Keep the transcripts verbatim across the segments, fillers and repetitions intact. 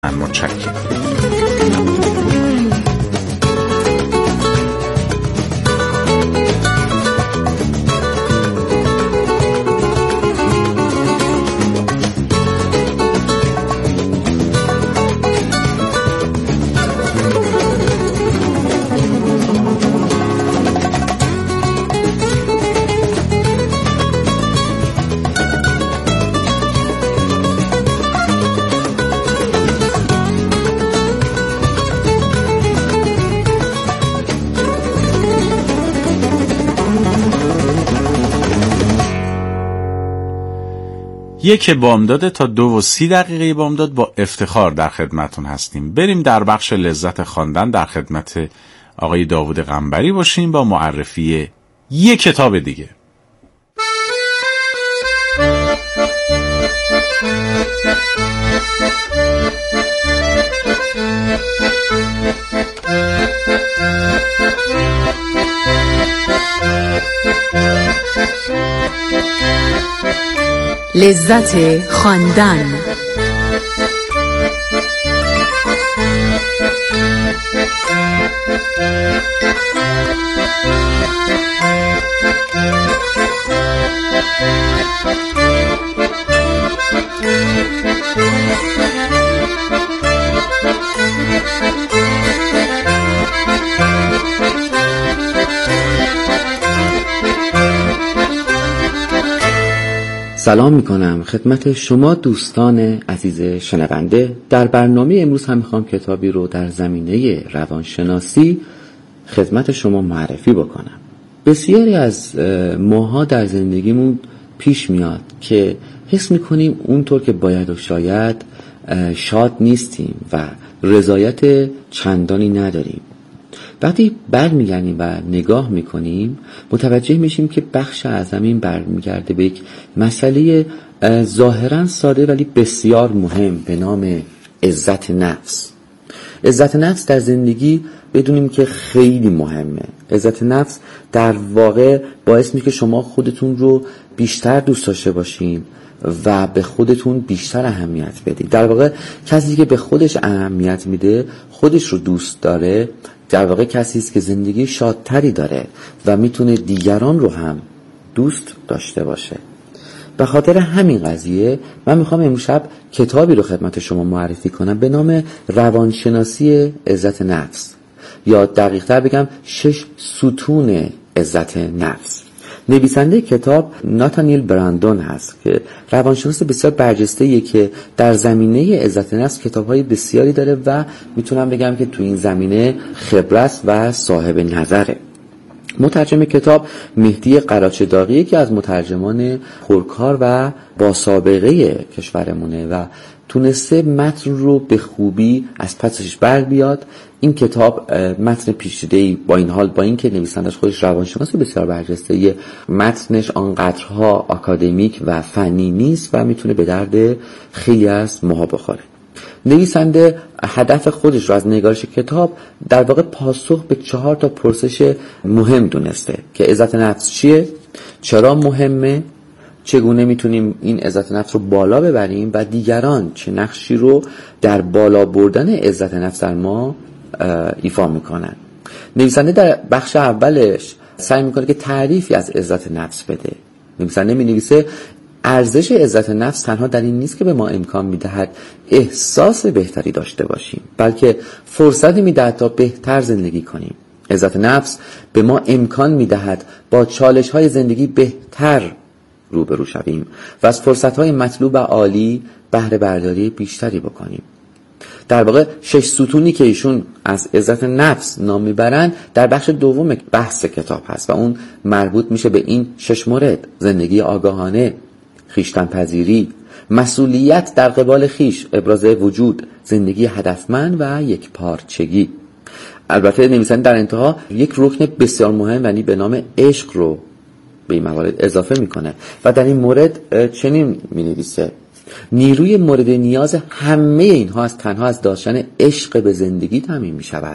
متشکرم. یک بامداد تا دو و سی دقیقه بامداد با افتخار در خدمتون هستیم. بریم در بخش لذت خواندن در خدمت آقای داوود قنبری باشیم با معرفی یک کتاب دیگه. لذت خواندن. سلام میکنم خدمت شما دوستان عزیز شنونده. در برنامه امروز هم میخوام کتابی رو در زمینه روانشناسی خدمت شما معرفی بکنم. بسیاری از ماها در زندگیمون پیش میاد که حس میکنیم اونطور که باید و شاید شاد نیستیم و رضایت چندانی نداریم. وقتی برمیگردیم و نگاه میکنیم متوجه میشیم که بخش از همین برمیگرده به یک مسئله ظاهرا ساده ولی بسیار مهم به نام عزت نفس. عزت نفس در زندگی بدونیم که خیلی مهمه. عزت نفس در واقع باعث میشه که شما خودتون رو بیشتر دوست داشته باشین و به خودتون بیشتر اهمیت بدید. در واقع کسی که به خودش اهمیت میده، خودش رو دوست داره، در واقع کسی است که زندگی شادتری داره و میتونه دیگران رو هم دوست داشته باشه. به خاطر همین قضیه من میخوام امشب کتابی رو خدمت شما معرفی کنم به نام روانشناسی عزت نفس، یا دقیق تر بگم شش ستون عزت نفس. نویسنده کتاب ناتانیل براندون هست که روانشناس بسیار برجسته‌ایه که در زمینه عزت نفس کتاب‌های بسیاری داره و میتونم بگم که تو این زمینه خبرت و صاحب نظره. مترجم کتاب مهدی قراچه‌داغی که از مترجمان پرکار و با سابقه کشورمونه و تونسته متن رو به خوبی از پسش بر بیاد. این کتاب متن پیچیده‌ای با این حال با اینکه نویسندش خودش روانشناس بسیار برجسته‌ایه، متنش آنقدرها آکادمیک و فنی نیست و میتونه به درد خیلی از ماها بخوره. نویسنده هدف خودش رو از نگارش کتاب در واقع پاسخ به چهار تا پرسش مهم دونسته که عزت نفس چیه، چرا مهمه، چگونه میتونیم این عزت نفس رو بالا ببریم و دیگران چه نقشی رو در بالا بردن عزت نفس در ما ایفا میکنن. نویسنده در بخش اولش سعی میکنه که تعریفی از عزت نفس بده. نویسنده مینویسه ارزش عزت نفس تنها در این نیست که به ما امکان میدهد احساس بهتری داشته باشیم، بلکه فرصتی میدهد تا بهتر زندگی کنیم. عزت نفس به ما امکان میدهد با چالش های زندگی بهتر روبرو شویم و از فرصت های مطلوب و عالی بهره برداری بیشتری بکنیم. در واقع شش ستونی که ایشون از عزت نفس نام میبرن در بخش دوم بحث کتاب هست و اون مربوط میشه به این شش مورد: زندگی آگاهانه، خویشتن پذیری، مسئولیت در قبال خویش، ابراز وجود، زندگی هدفمند و یک پارچگی. البته نویسنده در انتها یک رکن بسیار مهم یعنی به نام عشق رو به این موارد اضافه میکنه و در این مورد چنین مینویسه: نیروی مورد نیاز همه اینها از تنها از داشتن عشق به زندگی تامین می شود.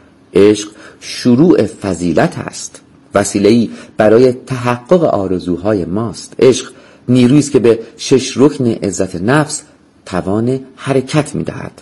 عشق شروع فضیلت است، وسیله‌ای برای تحقق آرزوهای ماست. عشق نیرویی است که به شش رکن عزت نفس توان حرکت می دهد.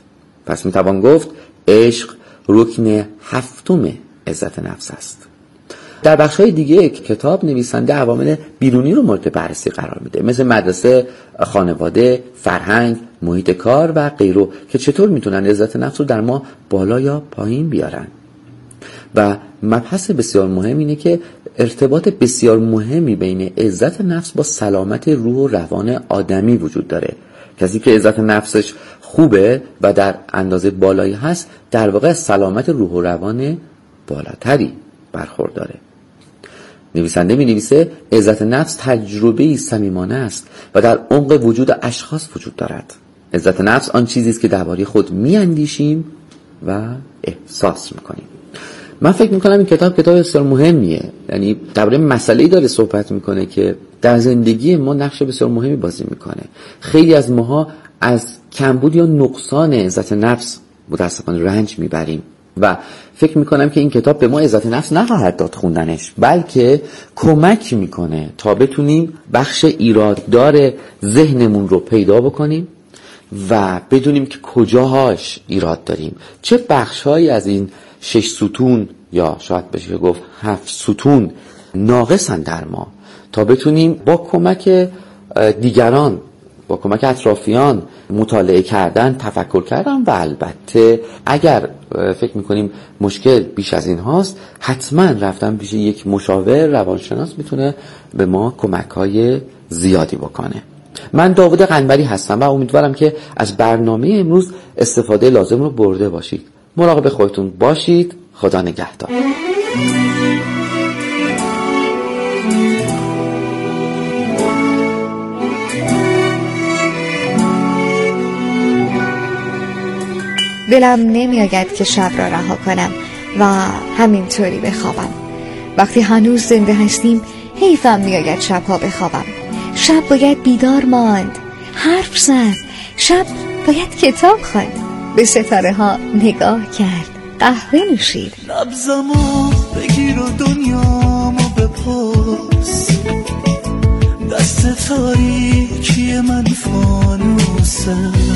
پس میتوان گفت عشق رکن هفتم عزت نفس است. در بخش‌های دیگه کتاب نویسنده عوامل بیرونی رو مورد بررسی قرار میده، مثل مدرسه، خانواده، فرهنگ، محیط کار و غیره، که چطور میتونن عزت نفس رو در ما بالا یا پایین بیارن. و مبحث بسیار مهم اینه که ارتباط بسیار مهمی بین عزت نفس با سلامت روح و روان آدمی وجود داره. کسی که عزت نفسش خوبه و در اندازه بالایی هست، در واقع سلامت روح و روان بالاتری برخورداره. نویسنده می نویسه عزت نفس تجربه‌ای صمیمانه است و در عمق وجود اشخاص وجود دارد. عزت نفس آن چیزی است که درباره خود می اندیشیم و احساس میکنیم. من فکر میکنم این کتاب کتاب بسیار مهمیه، یعنی درباره مسئله‌ای داره صحبت میکنه که در زندگی ما نقش بسیار مهمی بازی میکنه. خیلی از ماها از کمبود یا نقصان عزت نفس متأسفانه رنج میبریم و فکر میکنم که این کتاب به ما عزت نفس نخواهد داد خوندنش، بلکه کمک میکنه تا بتونیم بخش ایراددار ذهنمون رو پیدا بکنیم و بدونیم که کجاهاش ایراد داریم، چه بخشهایی از این شش ستون یا شاید بشه گفت هفت ستون ناقصن در ما، تا بتونیم با کمک دیگران، با کمک اطرافیان مطالعه کردن، تفکر کردن و البته اگر فکر میکنیم مشکل بیش از این هاست، حتما رفتن پیش یک مشاور روانشناس میتونه به ما کمک‌های زیادی بکنه. من داوود قنبری هستم و امیدوارم که از برنامه امروز استفاده لازم رو برده باشید. مراقب خودتون باشید. خدا نگهدار. دلم نمی‌آید که شب را رها کنم و همینطوری بخوابم. وقتی هنوز زنده هستیم حیفم می‌آید شبها بخوابم. شب باید بیدار ماند، حرف زد، شب باید کتاب خواند، به ستاره ها نگاه کرد، قهوه نوشید. نبضمو بگیر و دنیامو بپرس، دست تاریکی من فانوسه،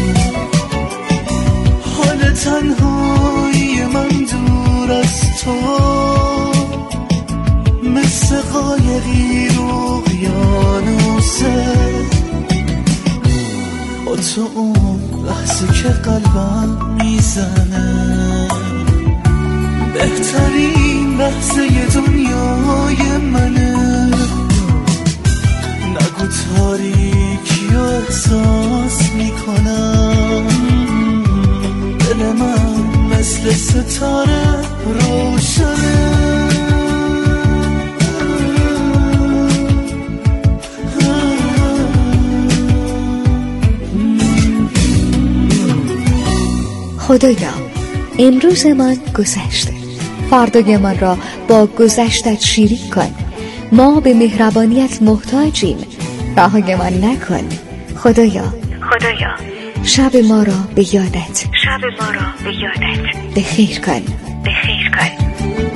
حال تنهایی من دور از تو، مثل قایقی رو اقیانوسه، با تو اون لحظه که قلبم میزنه، بهترین لحظه دنیای منه، نگو تاریکی رو احساس میکنم، دل من مثل ستاره روشنه. خدایا امروزمان گذشته، فردایمان را با گذشتت شریک کن. ما به مهربانیت محتاجیم، رهایمان نکن. خدایا خدایا شب ما را به یادت شب ما را به یادت به خیر کن به خیر کن.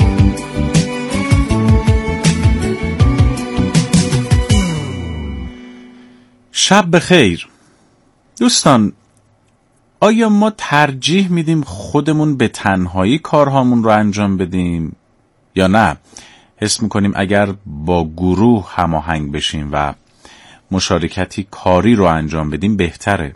شب بخیر. دوستان، آیا ما ترجیح میدیم خودمون به تنهایی کارهامون رو انجام بدیم یا نه حس میکنیم اگر با گروه هماهنگ بشیم و مشارکتی کاری رو انجام بدیم بهتره؟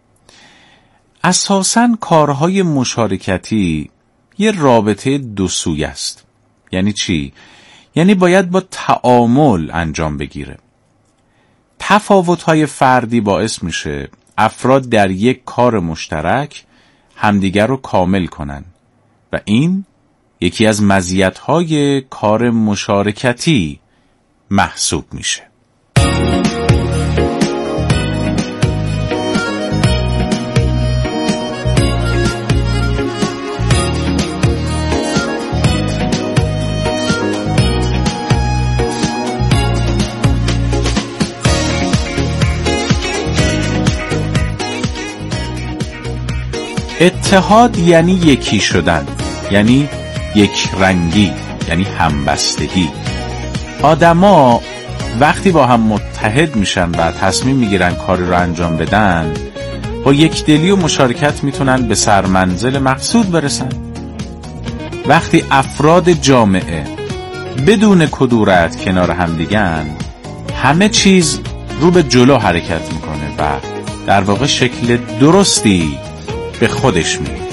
اساساً کارهای مشارکتی یه رابطه دو سویه است. یعنی چی؟ یعنی باید با تعامل انجام بگیره. تفاوت‌های فردی باعث میشه افراد در یک کار مشترک همدیگر رو کامل کنن و این یکی از مزیت‌های کار مشارکتی محسوب میشه. اتحاد یعنی یکی شدن، یعنی یک رنگی، یعنی همبستگی. آدما وقتی با هم متحد میشن و تصمیم میگیرن کاری رو انجام بدن، با یکدلی و مشارکت میتونن به سرمنزل مقصود برسن. وقتی افراد جامعه بدون کدورت کنار هم دیگن، همه چیز رو به جلو حرکت میکنه و در واقع شکل درستی به خودش میگیره.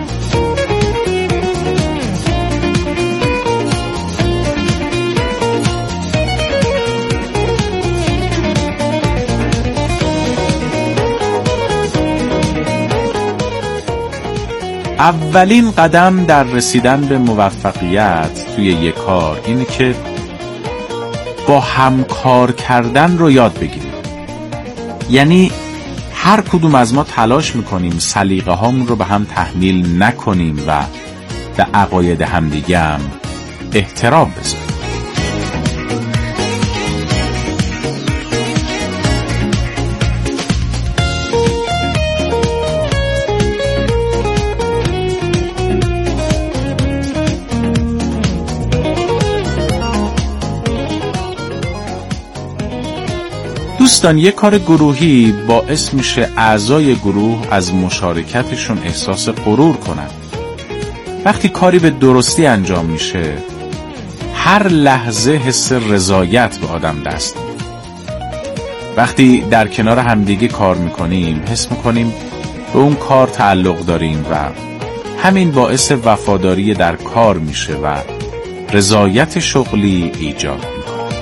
اولین قدم در رسیدن به موفقیت توی یک کار اینه که با همکار کردن رو یاد بگیریم. یعنی هر کدوم از ما تلاش میکنیم سلیقه هامون رو به هم تحمیل نکنیم و به عقاید همدیگه هم احترام بذاریم. دوستان، یک کار گروهی باعث میشه اعضای گروه از مشارکتشون احساس غرور کنن. وقتی کاری به درستی انجام میشه، هر لحظه حس رضایت به آدم دست میده. وقتی در کنار همدیگه کار میکنیم، حس میکنیم به اون کار تعلق داریم و همین باعث وفاداری در کار میشه و رضایت شغلی ایجاد میکنه.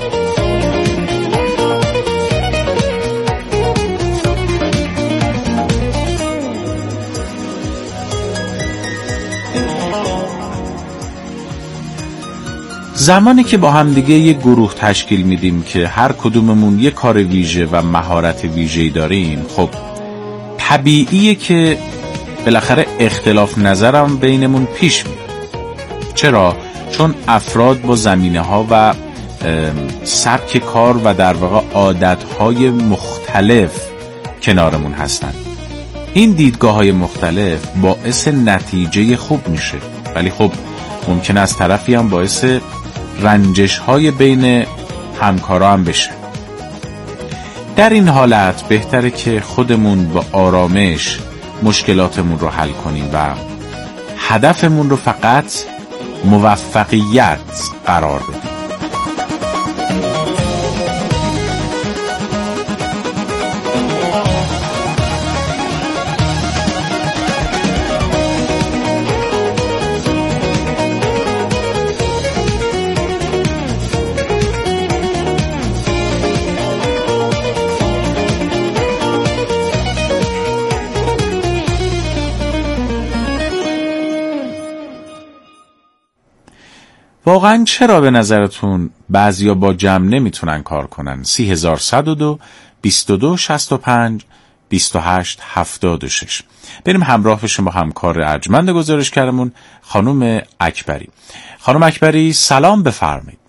زمانی که با هم دیگه یک گروه تشکیل میدیم که هر کدوممون یک کار ویژه و مهارت ویژه‌ای داریم، خب طبیعیه که بالاخره اختلاف نظرم بینمون پیش میاد. چرا؟ چون افراد با زمینه‌ها و سبک کار و در واقع عادت‌های مختلف کنارمون هستن. این دیدگاه‌های مختلف باعث نتیجه خوب میشه، ولی خب ممکن از طرفی هم باعث رنجش های بین همکارا هم بشه. در این حالت بهتره که خودمون با آرامش مشکلاتمون رو حل کنیم و هدفمون رو فقط موفقیت قرار بدیم. واقعا چرا به نظرتون بعضیا با جمع نمیتونن کار کنن؟ سی هزار صد و دو بیست و دو شصت و پنج بیست و هشت هفتاد و شش. بریم همراه بشیم با همکار ارجمند گزارشگرمون خانم اکبری. خانم اکبری سلام، بفرمایید.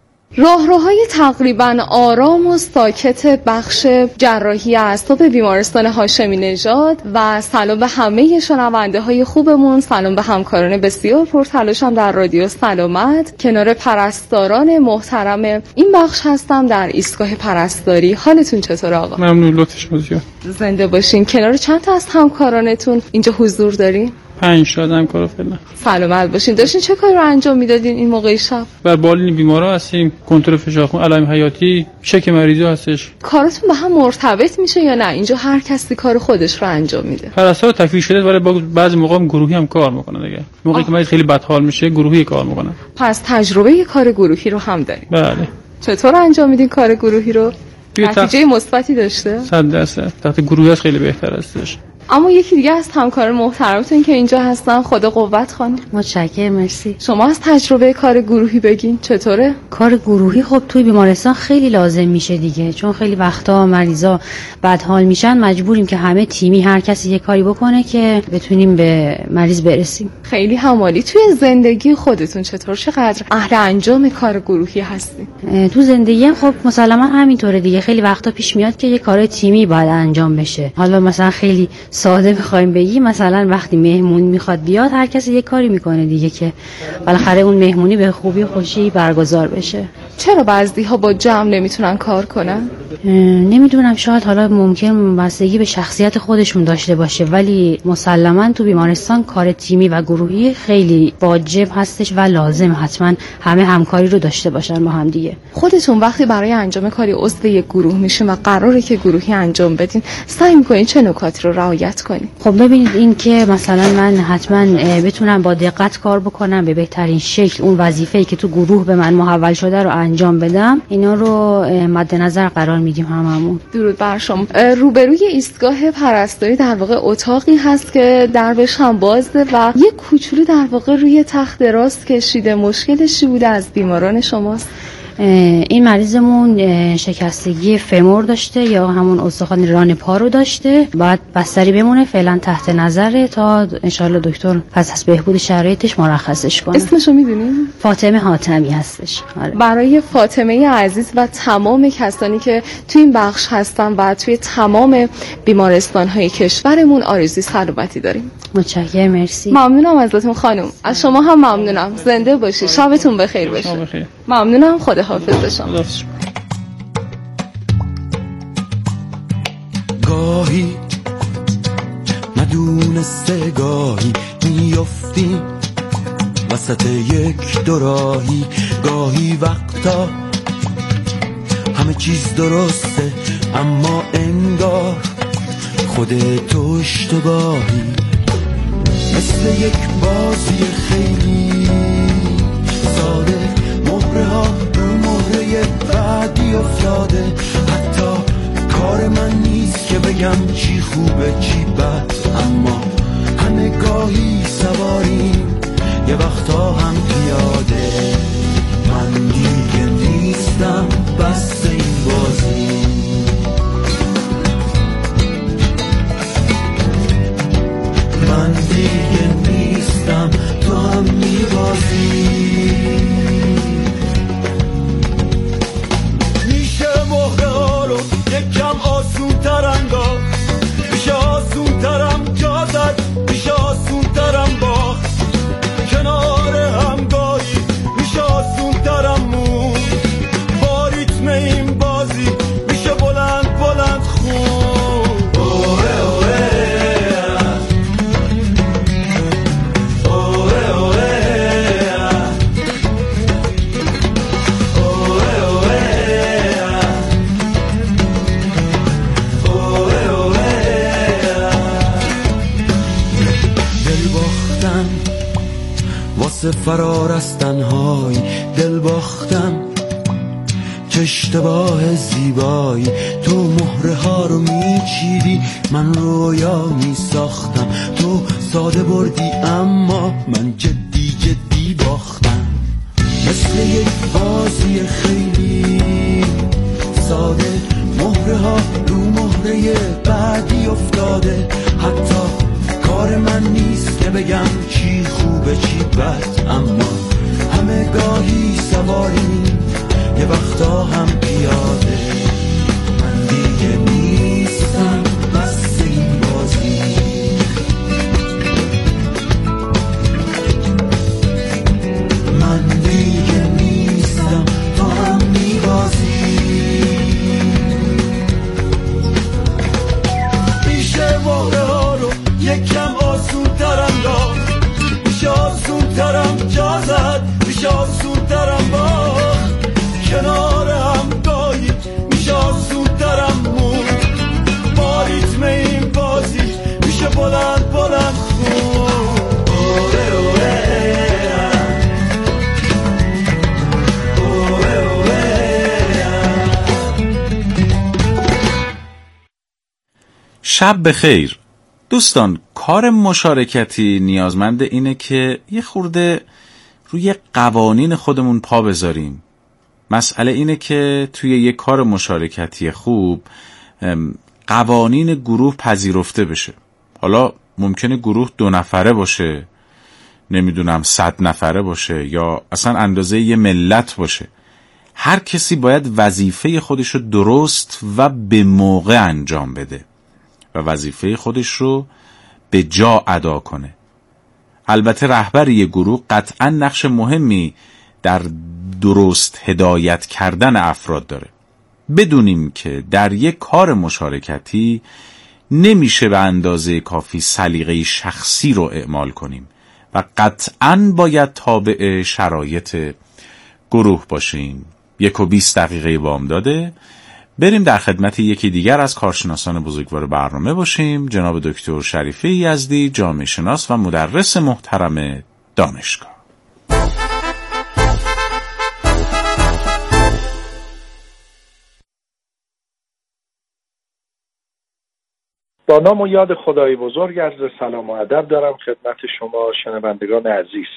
راهروهای تقریبا آرام و ساکت بخش جراحی اعصاب بیمارستان هاشمی نژاد و سلام به همه شنونده های خوبمون، سلام به همکاران بسیار پرتلاشم در رادیو سلامت. کنار پرستاران محترم این بخش هستم در ایستگاه پرستاری. حالتون چطور آقا؟ ممنون، لطفش بزرگ. زنده باشین. کنار چند تا از همکارانتون اینجا حضور دارین؟ پنج تا همکارا فعلا. سلامت باشین. داشتین چه کاری رو انجام میدادین این موقع شب؟ بر بالین بیمارا هستیم، کنترل فشار خون، علائم حیاتی، چک مریضا هستش. کارتون به هم مرتبط میشه یا نه اینجا هر کسی کار خودش رو انجام میده؟ پرستار تکلیف شده ولی بعضی موقع هم گروهی هم کار میکنن دیگه. موقعی که مریض خیلی بدحال میشه گروهی کار میکنن. پس تجربه کار گروهی رو هم دارین؟ بله. چطور انجام میدین کار گروهی رو؟ نتیجه مثبتی داشته؟ صد درصد. تحت گروهی خیلی بهتر هستش. اما یکی دیگه از همکار محترمتون که اینجا هستن، خدا قوت خانم. متشکرم، مرسی. شما از تجربه کار گروهی بگین چطوره؟ کار گروهی خب توی بیمارستان خیلی لازم میشه دیگه، چون خیلی وقتا مریضا بدحال میشن، مجبوریم که همه تیمی هر کسی یه کاری بکنه که بتونیم به مریض برسیم. خیلی همالی. توی زندگی خودتون چطور، چقدر اهل انجام کار گروهی هستین؟ تو زندگی خب مسلما همینطوره دیگه. خیلی وقتا پیش میاد که یه کار تیمی باید انجام بشه. حالا مثلا خیلی ساده بخوایم بگی، مثلا وقتی مهمون میخواد بیاد هر کسی یه کاری میکنه دیگه که بالاخره اون مهمونی به خوبی و خوشی برگزار بشه. چرا بعضی‌ها با جمع نمیتونن کار کنن؟ نمیدونم، شاید حالا ممکن بستگی به شخصیت خودشون داشته باشه، ولی مسلماً تو بیمارستان کار تیمی و گروهی خیلی واجب هستش و لازم حتما همه همکاری رو داشته باشن با هم دیگه. خودتون وقتی برای انجام کاری عضو یک گروه میشین و قراره که گروهی انجام بدین، سعی میکنین چه نکاتی رو رعایت کنین؟ خب ببینید، این که مثلا من حتما بتونم با دقت کار بکنم، به بهترین شکل اون وظیفه‌ای که تو گروه به من محول شده رو انجام بدم، اینا رو مد نظر قرار میدیم هممون. درود بر شما. روبروی ایستگاه پرستاری در واقع اتاقی هست که دربش هم بازه و یه کوچولو در واقع روی تخت دراز کشیده. مشکلش چی بوده از بیماران شماست؟ این مریضمون شکستگی فمور داشته یا همون استخوان ران پا رو داشته، بعد بستری بمونه، فعلا تحت نظره تا انشالله دکتر پس از بهبود شرایطش مرخصش کنه. اسمشو میدونیم؟ فاطمه حاتمی هستش. آره. برای فاطمه عزیز و تمام کسانی که توی این بخش هستن و توی تمام بیمارستان‌های کشورمون آرزوی سلامتی داریم. متشکرم، مرسی. ممنونم ازتون خانم. از شما هم ممنونم. زنده باشید. شبتون بخیر باشه. ممنونم. خدا حافظ شما. گاهی ندونسته گاهی میافتیم وسط یک دوراهی، گاهی وقتا همه چیز درسته اما انگار خودتو اشتباهی، مثل یک بازی خیلی ساده، مهره ها رو مهره بعدی افتاده، حتی کار من نیست که بگم چی خوبه چی بد، اما همه گاهی سواریم یه وقتا هم پیاده، من دیگه نیستم بس این بازی، من دیگه نیستم تو هم میبازی، میشه مهره ها رو یکم آسون تر انداخت، میشه آسون ترم جا زد، میشه آسون ترم باخت، کنار همگاهی میشه آسون ترم مون، با ریتم این بازی میشه بلند بلند خون، اوه اوه واسه فرار از تنهایی، دل باختم چه اشتباه زیبایی، تو مهره ها رو میچیدی من رویا میساختم، تو ساده بردی اما من جدی جدی باختم، مثل یک بازی خیلی ساده، مهره ها رو مهره بعدی افتاده، حتی کار من نیست که بگم چی خوبه چی بد، اما همه گاهی سواریم یه وقتا هم پیاده، من دیگه نیستم بس این بازی، من دیگه نیستم تو هم میبازی، میشه مهره ها رو یکم آسون ترم داد، میشه آسون ترم جا زد، میشه آسون ترم باخت، کنار هم گاهی میشه آسون ترم موند، با ریتم این بازی میشه بلند بلند خون، اوه اوه شب بخیر دوستان. کار مشارکتی نیازمند اینه که یه خورده روی قوانین خودمون پا بذاریم. مسئله اینه که توی یه کار مشارکتی خوب قوانین گروه پذیرفته بشه. حالا ممکنه گروه دو نفره باشه، نمیدونم صد نفره باشه، یا اصلا اندازه یه ملت باشه. هر کسی باید وظیفه خودش رو درست و به موقع انجام بده و وظیفه خودش رو به جا ادا کنه. البته رهبر یه گروه قطعا نقش مهمی در درست هدایت کردن افراد داره. بدونیم که در یک کار مشارکتی نمیشه به اندازه کافی سلیقه شخصی رو اعمال کنیم و قطعاً باید تابع شرایط گروه باشیم. یک و بیست دقیقه وام داده. بریم در خدمت یکی دیگر از کارشناسان بزرگوار برنامه باشیم، جناب دکتر شریفه یزدی، جامعه شناس و مدرس محترم دانشگاه. با نام و یاد خدای بزرگ عرض سلام و ادب دارم خدمت شما شنوندگان عزیز.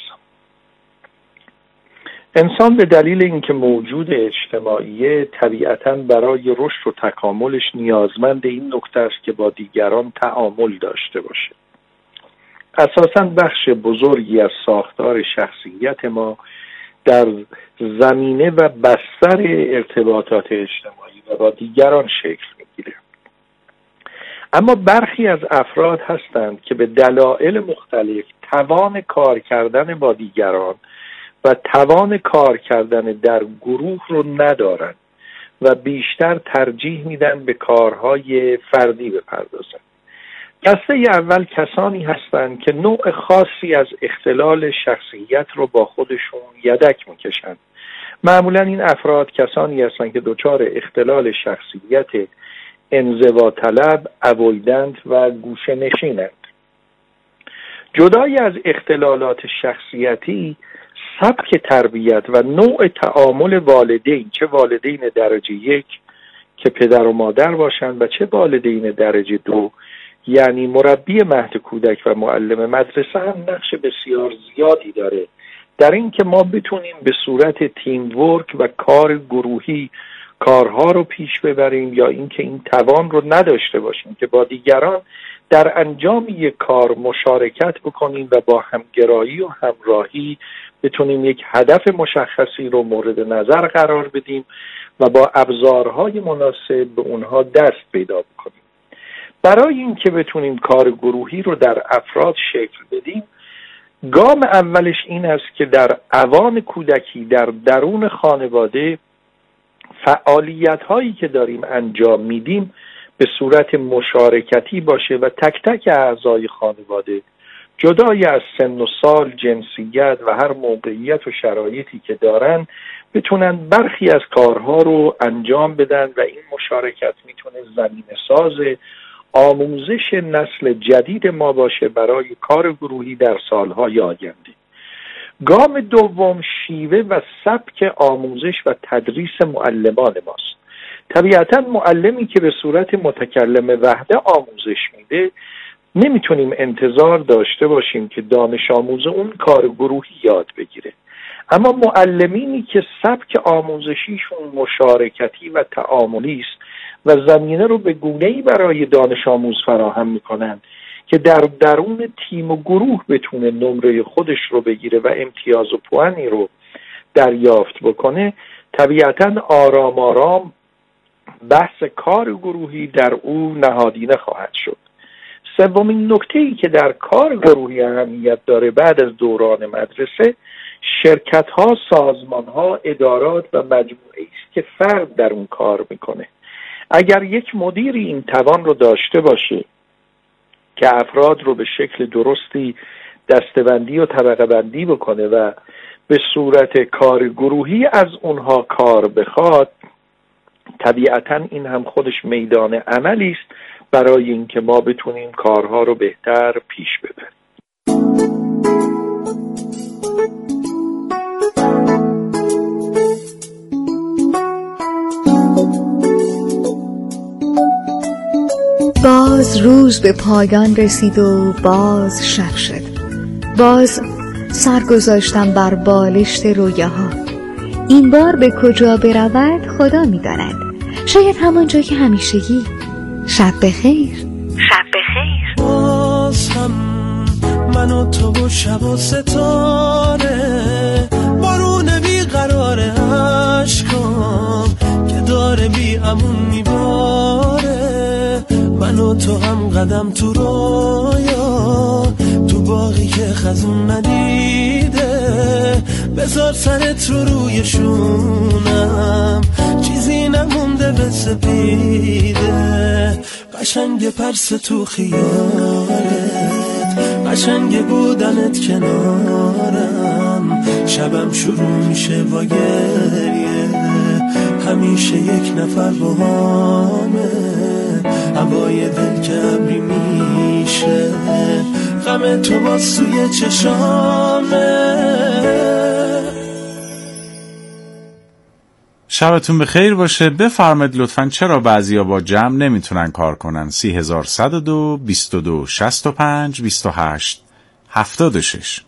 انسان به دلیل اینکه موجود اجتماعی طبیعتاً برای رشد و تکاملش نیازمند این نکته است که با دیگران تعامل داشته باشه. اساساً بخش بزرگی از ساختار شخصیت ما در زمینه و بستر ارتباطات اجتماعی و با دیگران شکل میگیره. اما برخی از افراد هستند که به دلایل مختلف توان کار کردن با دیگران و توان کار کردن در گروه رو ندارن و بیشتر ترجیح میدن به کارهای فردی بپردازن. دسته اول کسانی هستند که نوع خاصی از اختلال شخصیت رو با خودشون یدک میکشن. معمولا این افراد کسانی هستند که دچار اختلال شخصیت انزوا طلب، اوایدنت و گوشه نشینند. جدای از اختلالات شخصیتی، سبک تربیت و نوع تعامل والدین، چه والدین درجه یک که پدر و مادر باشند و چه والدین درجه دو یعنی مربی مهد کودک و معلم مدرسه، هم نقش بسیار زیادی داره در این که ما بتونیم به صورت تیم ورک و کار گروهی کارها رو پیش ببریم یا اینکه این توان رو نداشته باشیم که با دیگران در انجام یک کار مشارکت بکنیم و با همگرایی و همراهی بتونیم یک هدف مشخصی رو مورد نظر قرار بدیم و با ابزارهای مناسب به اونها دست پیدا بکنیم. برای اینکه بتونیم کار گروهی رو در افراد شکل بدیم، گام اولش این است که در اوان کودکی در درون خانواده فعالیت هایی که داریم انجام میدیم به صورت مشارکتی باشه و تک تک اعضای خانواده جدای از سن و سال، جنسیت و هر موقعیت و شرایطی که دارن بتونن برخی از کارها رو انجام بدن و این مشارکت میتونه زمینه ساز آموزش نسل جدید ما باشه برای کار گروهی در سالهای آینده. گام دوم شیوه و سبک آموزش و تدریس معلمان ماست. طبیعتاً معلمی که به صورت متکلم وحده آموزش میده نمیتونیم انتظار داشته باشیم که دانش آموز اون کار گروهی یاد بگیره. اما معلمینی که سبک آموزشیشون مشارکتی و تعاملی است و زمینه رو به گونه‌ای برای دانش آموز فراهم میکنن که در درون تیم و گروه بتونه نمره خودش رو بگیره و امتیاز و پوانی رو دریافت بکنه، طبیعتاً آرام آرام بحث کار گروهی در او نهادینه خواهد شد. سومین نکته‌ای که در کار گروهی اهمیت داره بعد از دوران مدرسه، شرکت‌ها، سازمان‌ها، ادارات و مجموعه‌ای است که فرد در اون کار میکنه. اگر یک مدیری این توان رو داشته باشه که افراد رو به شکل درستی دسته‌بندی و طبقه بندی بکنه و به صورت کار گروهی از اونها کار بخواد، طبیعتاً این هم خودش میدان عملی است برای اینکه ما بتونیم کارها رو بهتر پیش ببریم. باز روز به پایان رسید و باز شب شد. باز سر گذاشتم بر بالشت رویاها. این بار به کجا برود خدا می‌داند. شاید همانجا که همیشگی. شب بخیر. شب بخیر. باز هم من و تو و شب و ستاره، بارون بیقرار عشقام که داره بی امون میباره. من و تو هم قدم تو رویا، تو باقی که خزون ندیده، بذار سرت رو روی شونم، چیزی نمونده به سپیده، قشنگ پرس تو خیالت، قشنگ بودنت کنارم، شبم شروع میشه با گریه، همیشه یک نفر با همه، هوای دل که ابری میشه، غم تو با سوی چشامه. شبتون بخیر باشه. بفرمایید لطفاً چرا بعضیا با جمع نمیتونن کار کنن؟ سی هزار صد و دو بیست و دو شصت و پنج بیست و هشت هفتاد و شش.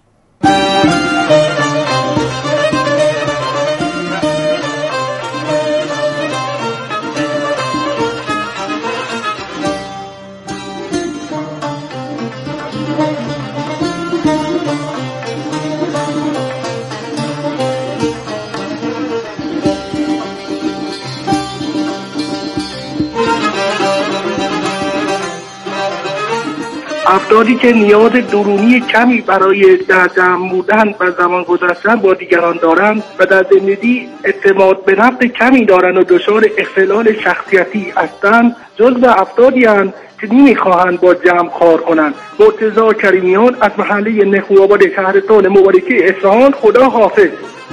افرادی که نیاز درونی کمی برای در جمع بودن و زمان گذاشتن با دیگران دارند و در زندگی اعتماد به نفس کمی دارند و دچار اختلال شخصیتی هستند، جزو افرادی هستند که نمیخواهند با جمع کار کنند. مرتضی کریمیان از محله نخوآباد شهرستان مبارکی اصفهان. خدا حافظ.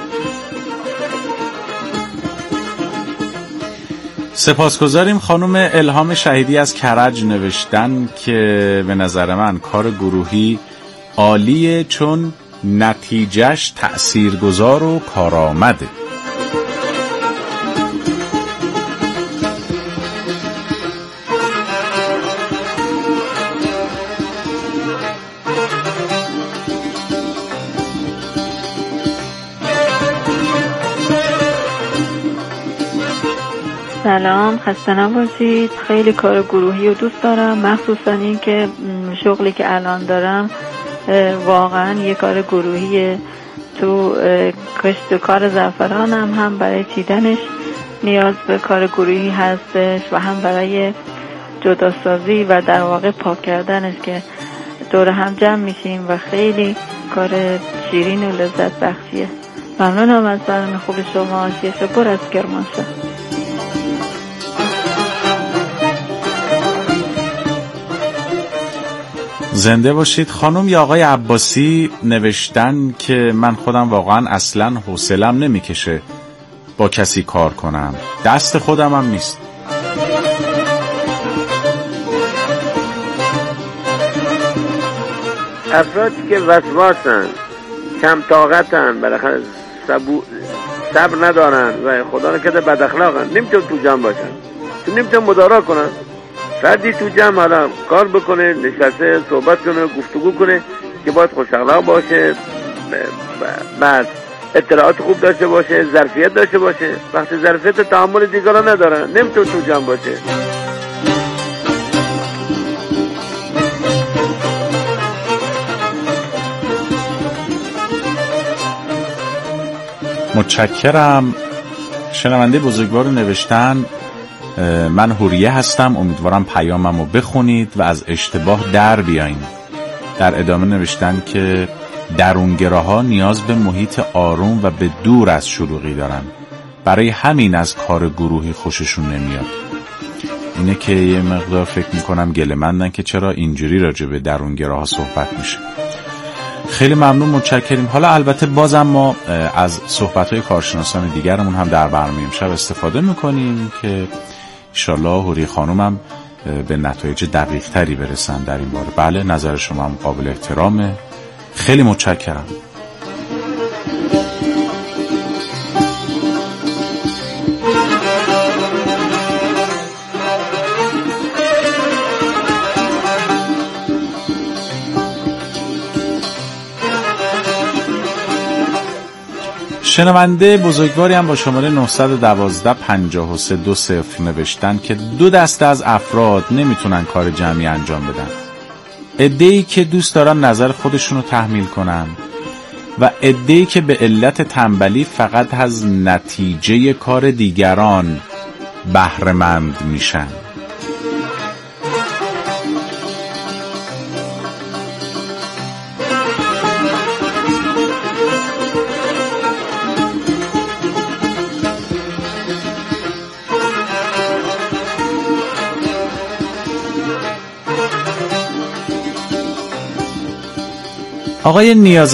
سپاسگزاریم. خانم الهام شهیدی از کرج نوشتن که به نظر من کار گروهی عالیه چون نتیجهش تأثیرگذار و کارآمده. سلام، خسته نباشید. خیلی کار گروهی رو دوست دارم، مخصوصا این که شغلی که الان دارم واقعا یه کار گروهیه. تو کشت کار زعفران هم هم برای چیدنش نیاز به کار گروهی هستش و هم برای جداسازی و در واقع پاک کردنش که دور هم جمع میشیم و خیلی کار شیرین و لذت بخشیه. ممنونم از برنامه خوب شما. شیخ بر از کرمانشاه. زنده باشید. خانم یا آقای عباسی نوشتن که من خودم واقعا اصلا حوصله‌ام نمیکشه با کسی کار کنم، دست خودم هم نیست. افرادی که وسواسن، کم طاقتن، بالاخره صبر ندارن و خدا نکرده بد اخلاقن، نمیتون تو جمع باشن، تو نمیتون مدارا کنن. فردی تو جمع حالا کار بکنه، نشسته صحبت کنه، گفتگو کنه که باید خوش اخلاق باشه، بعد اطلاعات خوب داشته باشه، ظرفیت داشته باشه. وقتی ظرفیت تعامل دیگران نداره نمیتونه تو جمع باشه. متشکرم. شنونده بزرگوار رو نوشتن من حوریه هستم، امیدوارم پیاممو بخونید و از اشتباه در بیاین. در ادامه نوشتن که درونگراها نیاز به محیط آروم و به دور از شلوغی دارن، برای همین از کار گروهی خوششون نمیاد. اینه که یه مقدار فکر میکنم گله‌مندن که چرا اینجوری راجع به درونگراها صحبت میشه. خیلی ممنون، متشکریم. حالا البته بازم ما از صحبت‌های کارشناسان دیگرمون هم در برنامه امشب استفاده میکنیم که انشالله حوری خانومم به نتایج دقیق تری برسن در این باره. بله، نظر شما هم قابل احترامه. خیلی متشکرم. شنونده بزرگواری هم با شماره نه یک دو پنجاه و سه دو صفر نوشتن که دو دسته از افراد نمیتونن کار جمعی انجام بدن. عده‌ای که دوست دارن نظر خودشونو تحمیل کنن و عده‌ای که به علت تنبلی فقط از نتیجه کار دیگران بهره‌مند میشن. آقای نیاز